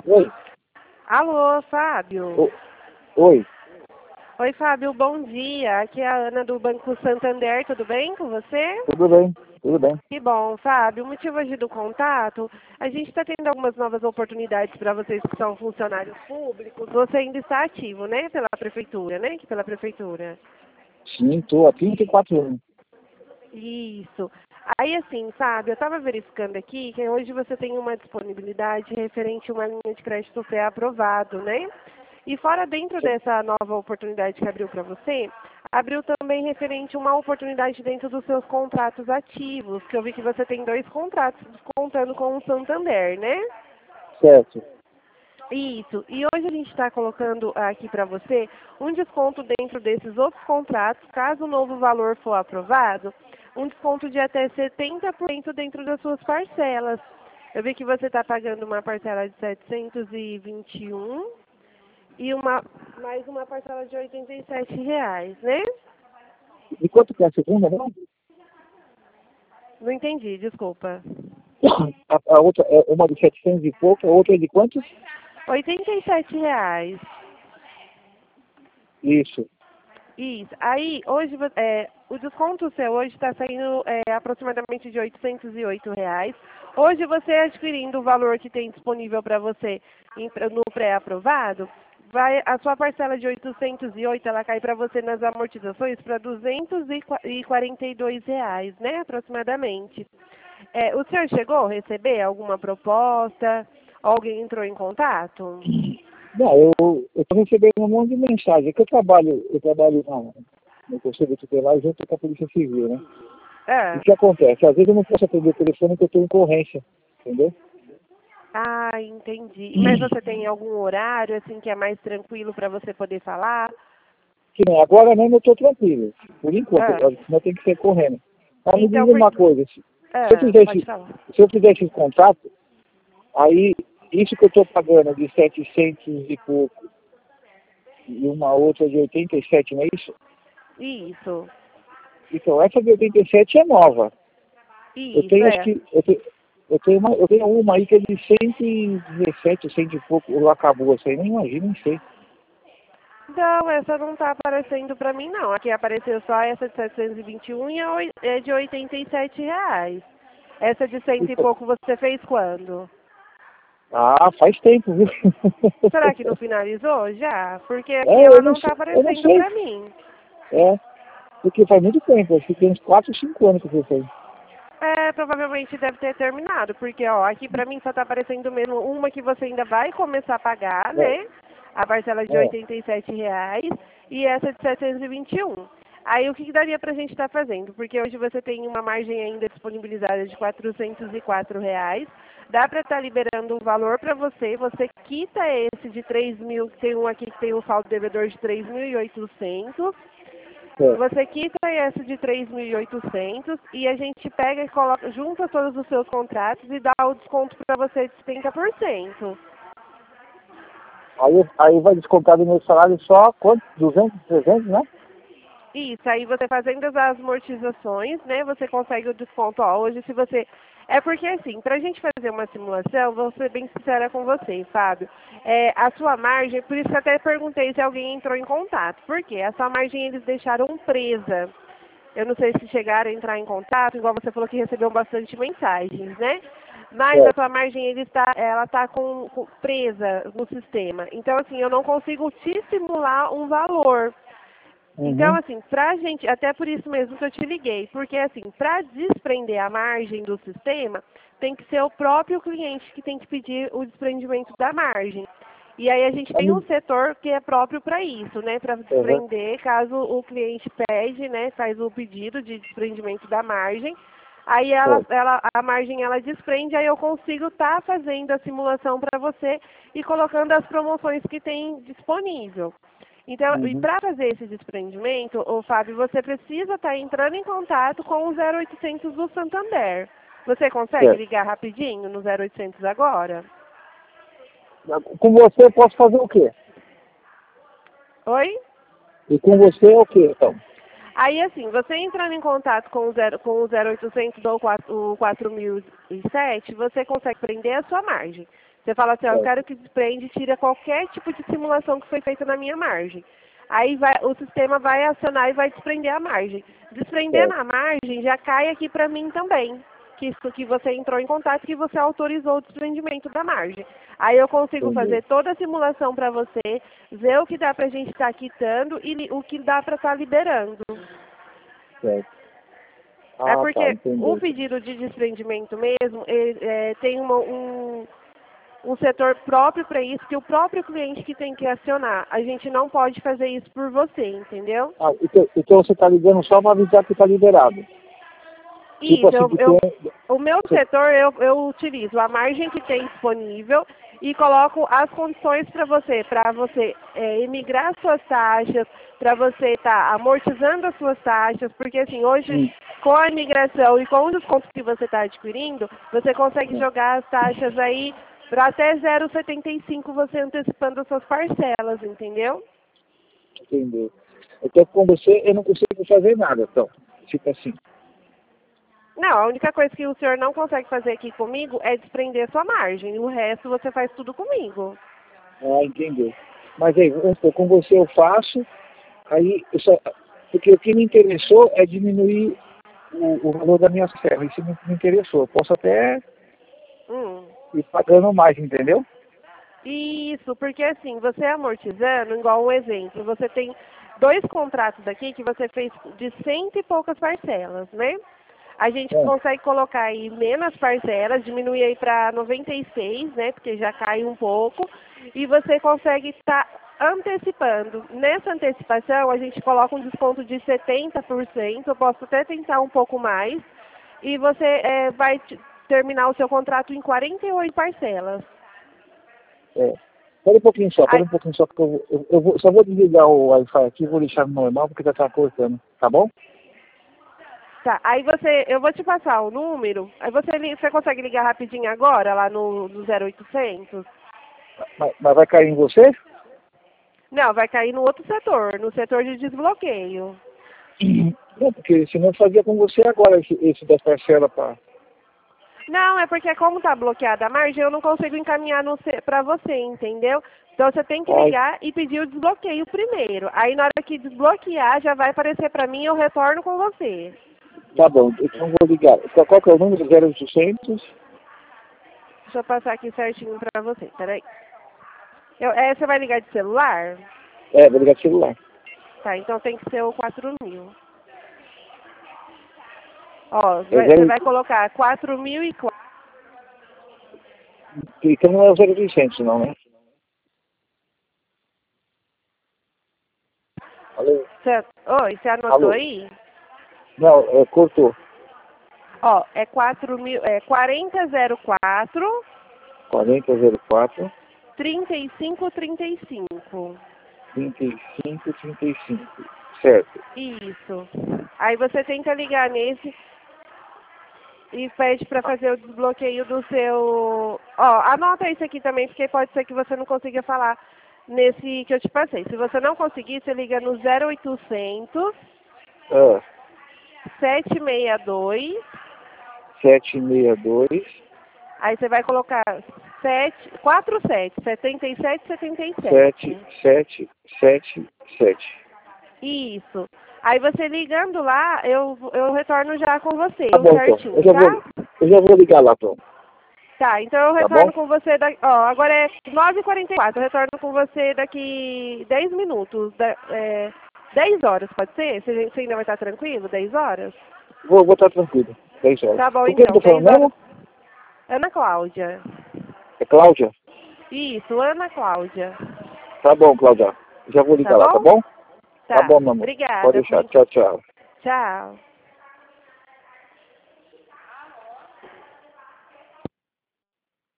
Oi. Alô, Fábio. Oi. Oi, Fábio, bom dia. Aqui é a Ana do Banco Santander, tudo bem com você? Tudo bem? Tudo bem. Que bom, Fábio. O motivo hoje do contato, a gente está tendo algumas novas oportunidades para vocês que são funcionários públicos. Você ainda está ativo, né, pela prefeitura, né? Aqui pela prefeitura. Sim, estou há 34 anos. Isso. Aí, assim, sabe, eu estava verificando aqui que hoje você tem uma disponibilidade referente a uma linha de crédito pré-aprovado, né? E fora dentro dessa nova oportunidade que abriu para você, abriu também referente a uma oportunidade dentro dos seus contratos ativos, que eu vi que você tem 2 contratos contando com o Santander, né? Certo. Isso. E hoje a gente está colocando aqui para você um desconto dentro desses outros contratos, caso o novo valor for aprovado, um desconto de até 70% dentro das suas parcelas. Eu vi que você está pagando uma parcela de 721 e mais uma parcela de R$ 87, né? E quanto que é a segunda, não? Não entendi, desculpa. A outra é uma de 700 e pouco, a outra é de quantos? R$ 87. Isso. Isso. Aí, hoje, o desconto seu hoje está saindo aproximadamente de R$ 808. Hoje, você adquirindo o valor que tem disponível para você no pré-aprovado, a sua parcela de 808, ela cai para você nas amortizações para R$ 242, né, aproximadamente. O senhor chegou a receber alguma proposta? Alguém entrou em contato? Não, eu estou recebendo um monte de mensagem. É que eu trabalho no Conselho Tutelar junto com a Polícia Civil, né? E o Ah. que acontece? Às vezes eu não posso atender o telefone porque eu estou em corrência, entendeu? Ah, entendi. Mas você tem algum horário, assim, que é mais tranquilo para você poder falar? Que nem agora mesmo eu estou tranquilo, por enquanto, Ah, senão tem que ser correndo. Mas me então, diga uma coisa, pode falar. se eu fizer esse contrato, aí isso que eu estou pagando de 700 e pouco e uma outra de 87, não é isso? Isso, Então essa de 87 é nova. Eu isso, tenho acho que eu tenho uma aí que é de 117, 100 e pouco, acabou essa aí, nem imagino, não sei. Não, essa não está aparecendo para mim, não. Aqui apareceu só essa de 721 e é de R$ 87. Essa de cento e Então, pouco você fez quando? faz tempo, viu? Será que não finalizou já? Porque aqui É, ela eu não não está sei, eu não aparecendo sei. para mim. É, porque faz muito tempo, acho que tem uns 4, 5 anos que eu fiz. Provavelmente deve ter terminado, porque ó, aqui pra mim só tá aparecendo mesmo uma que você ainda vai começar a pagar, É, né? A parcela de é. R$ 87 e essa de 721. Aí o que daria pra gente estar fazendo? Porque hoje você tem uma margem ainda disponibilizada de R$ 404. Dá para estar liberando um valor para você, você quita esse de 3.000, que tem um aqui que tem um saldo devedor de 3.800. É. Você quita essa de 3.800 e a gente pega e coloca, junta todos os seus contratos e dá o desconto para você de 30%. Aí vai descontar do meu salário só quanto? 200, 300, né? Isso, aí você fazendo as amortizações, né, você consegue o desconto. Ó, hoje se você... É porque assim, para a gente fazer uma simulação, vou ser bem sincera com você, Fábio. A sua margem, por isso que eu até perguntei se alguém entrou em contato. Por quê? A sua margem eles deixaram presa. Eu não sei se chegaram a entrar em contato, igual você falou que recebeu bastante mensagens, né? Mas a Certo. sua margem ela está presa no sistema. Então, assim, eu não consigo te simular um valor. Então, Uhum. assim, pra gente, até por isso mesmo que eu te liguei, porque assim, para desprender a margem do sistema, tem que ser o próprio cliente que tem que pedir o desprendimento da margem. E aí a gente tem um Uhum. setor que é próprio para isso, né, para desprender, caso o cliente pede, né, faz o pedido de desprendimento da margem. Aí Certo. a margem ela desprende, aí eu consigo estar fazendo a simulação para você e colocando as promoções que tem disponível. Então, e Uhum. para fazer esse desprendimento, ô Fábio, você precisa estar entrando em contato com o 0800 do Santander. Você consegue Certo. ligar rapidinho no 0800 agora? Com você eu posso fazer o quê? Oi? E com você é o quê, então? Aí, assim, você entrando em contato com o 0800 ou o 4007, você consegue prender a sua margem. Você fala assim, ó, eu quero que desprende e tira qualquer tipo de simulação que foi feita na minha margem. Aí o sistema vai acionar e vai desprender a margem. Desprendendo a margem, já cai aqui para mim também. Que você entrou em contato, que você autorizou o desprendimento da margem. Aí eu consigo fazer toda a simulação para você, ver o que dá para a gente estar quitando e o que dá para estar liberando. Certo. É porque Entendi. o pedido de desprendimento mesmo tem um setor próprio para isso, que o próprio cliente que tem que acionar. A gente não pode fazer isso por você, entendeu? Então você está ligando só para avisar que está liberado. Isso, Tipo o meu setor eu utilizo a margem que tem disponível e coloco as condições para você emigrar suas taxas, para você estar amortizando as suas taxas, porque assim, hoje com a imigração e com os descontos que você está adquirindo, você consegue jogar as taxas aí para até 0,75 você antecipando as suas parcelas, entendeu? Entendeu. Então com você eu não consigo fazer nada, então. Tipo assim. Não, a única coisa que o senhor não consegue fazer aqui comigo é desprender sua margem. O resto você faz tudo comigo. Entendeu. Mas aí, com você eu faço, aí porque o que me interessou é diminuir o valor da minha serra. Isso me interessou. Eu posso até ir pagando mais, entendeu? Isso, porque assim, você amortizando, igual um exemplo, você tem 2 contratos aqui que você fez de 100 e poucas parcelas, né? A gente consegue colocar aí menos parcelas, diminuir aí para 96, né? Porque já cai um pouco. E você consegue estar antecipando. Nessa antecipação, a gente coloca um desconto de 70%. Eu posso até tentar um pouco mais. E você vai terminar o seu contrato em 48 parcelas. Espera um pouquinho só, que eu só vou desligar o Wi-Fi aqui e vou deixar no normal porque já está cortando, tá bom? Tá, aí eu vou te passar o número, aí você consegue ligar rapidinho agora, lá no 0800? Mas vai cair em você? Não, vai cair no outro setor, no setor de desbloqueio. Não, porque senão eu fazia com você agora esse da parcela para... Não, é porque como tá bloqueada a margem, eu não consigo encaminhar para você, entendeu? Então você tem que ligar e pedir o desbloqueio primeiro. Aí na hora que desbloquear, já vai aparecer para mim e eu retorno com você. Tá bom, então vou ligar. Qual que é o número? 0800? Deixa eu passar aqui certinho para você, peraí. Você vai ligar de celular? Vou ligar de celular. Tá, então tem que ser o 4000. Ó, você vai colocar 4004. Então não é o 0800 não, né? Alô? Oi, você anotou aí? Não, cortou. Ó, é 4004 4004 3535. 3535. Certo. Isso. Aí você tenta ligar nesse e pede para fazer o desbloqueio do seu... Ó, anota isso aqui também, porque pode ser que você não consiga falar nesse que eu te passei. Se você não conseguir, você liga no 0800 762 762. Aí você vai colocar 77. 7777. Isso. Aí você ligando lá, eu retorno já com você, Tá bom, certinho, então. Eu já vou ligar lá, Tom. Tá, então eu retorno com você daqui... Ó, agora é 9h44, eu retorno com você daqui 10 minutos. 10 horas, pode ser? Você ainda vai estar tranquilo? 10 horas? Vou estar tranquilo. 10 horas. Tá bom, O que eu tô falando mesmo? Ana Cláudia. É Cláudia? Isso, Ana Cláudia. Tá bom, Cláudia. Já vou ligar lá, tá bom? Tá Tá bom, meu amor. Obrigada. Pode deixar. Tchau, tchau. Tchau.